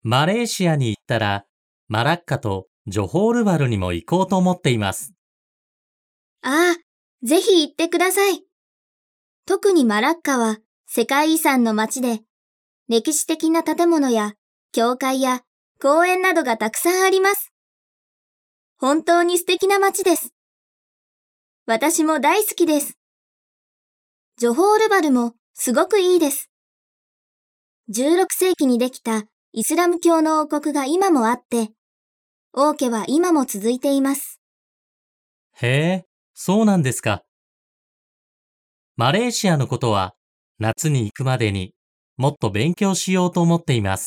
マレーシアに行ったら、マラッカとジョホールバルにも行こうと思っています。 ああ、ぜひ行ってください。特にマラッカは世界遺産の街で、歴史的な建物や教会や公園などがたくさんあります。本当に素敵な街です。私も大好きです。ジョホールバルもすごくいいです。16世紀にできたイスラム教の王国が今もあって、王家は今も続いています。 へえ、そうなんですか。マレーシアのことは夏に行くまでにもっと勉強しようと思っています。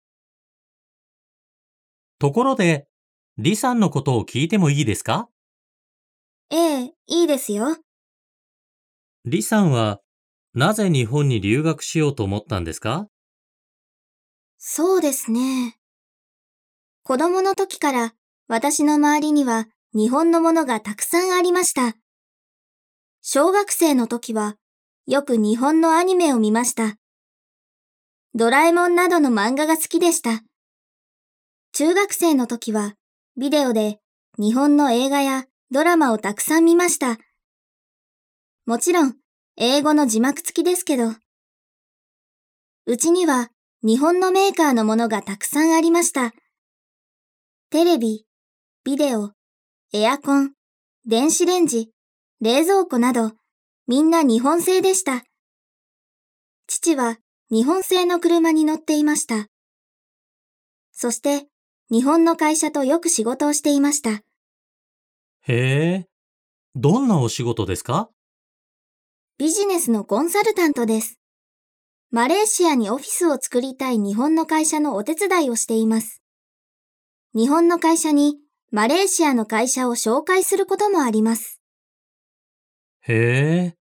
ところで、リさんのことを聞いてもいいですか？ ええ、いいですよ。 リさんはなぜ日本に留学しようと思ったんですか？ そうですね。子供の時から私の周りには日本のものがたくさんありました。小学生の時はよく日本のアニメを見ました。ドラえもんなどの漫画が好きでした。中学生の時はビデオで日本の映画やドラマをたくさん見ました。もちろん英語の字幕付きですけど、うちには日本のメーカーのものがたくさんありました。テレビ、ビデオ、エアコン、電子レンジ、冷蔵庫など、みんな日本製でした。父は日本製の車に乗っていました。そして、日本の会社とよく仕事をしていました。 へえ、どんなお仕事ですか？ ビジネスのコンサルタントです。マレーシアにオフィスを作りたい日本の会社のお手伝いをしています。日本の会社にマレーシアの会社を紹介することもあります。 へえ、